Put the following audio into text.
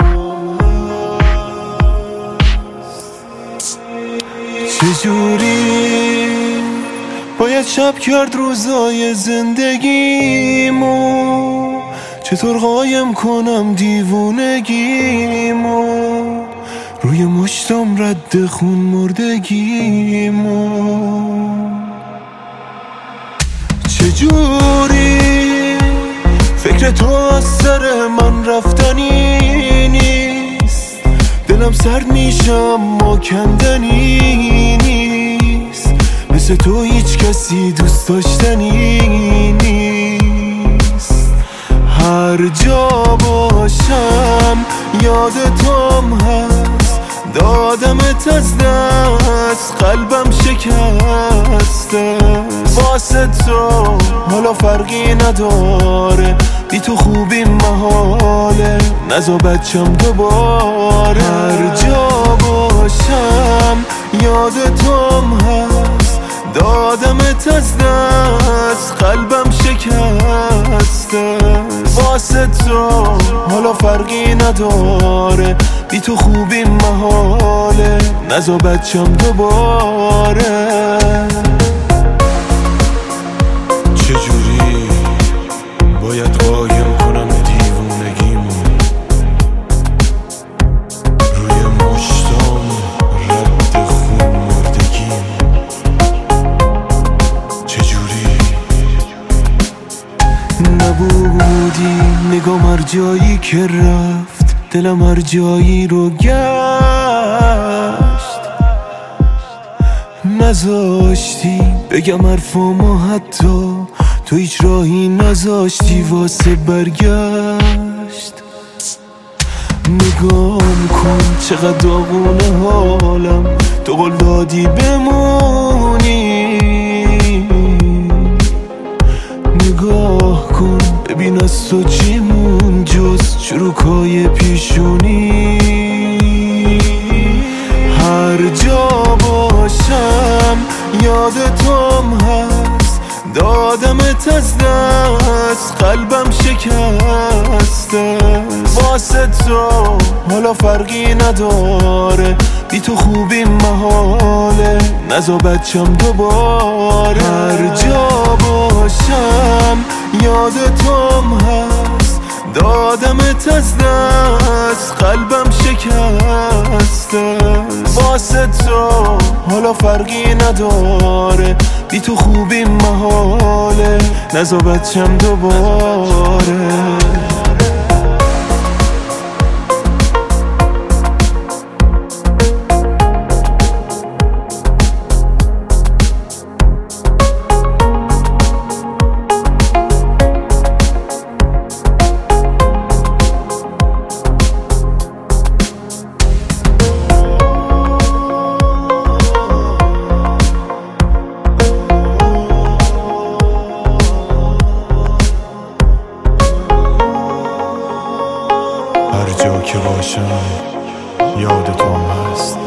چجوری باید شب کرد روزای زندگیمو، چطور قایم کنم دیوونگیمو، روی مشتم رد خون مردگیمو. چجوری فکر تو از سر من رفتنی نیست، دلم سرد میشم ما کندنی نیست، مثل تو هیچ کسی دوست داشتنی نیست. هر جا باشم یاد توم هست، دادمت از دست، قلبم شکسته واسه تو، حالا فرقی نداره، بی تو خوبی محاله، نزا بچم دوباره. هر جا باشم یاد توم هست، دادمت از دست، قلبم شکسته واسه تو، حالا فرقی نداره، بی تو خوبی محاله، نزا بچم دوباره. چجوری باید قایم کنم دیوونگیمو، روی مشتام رد خون مردگیمو. چجوری نبودی نگام هر جایی که رفت، دلم هر جایی رو گشت، نذاشتی بگم حرفامو، حتی تو هیچ راهی نذاشتی واسه برگشت. نگام کن چقدر داغونه حالم، تو قول دادی بمونی، نگاه کن ببین از تو چی مون جز چروکای پیشونی. هر جا باشم یاد توم هست، دادمت از دست، قلبم شکسته واسه تو، حالا فرقی نداره، بی تو خوبی محاله، نزا بچم دوباره. هر جا باشم یاد توم هست، دادمت از دست، قلبم شکسته واسه تو، حالا فرقی نداره، بی تو خوبی محاله، نزا بچم دوباره. هر جا که باشم یاد توم هست،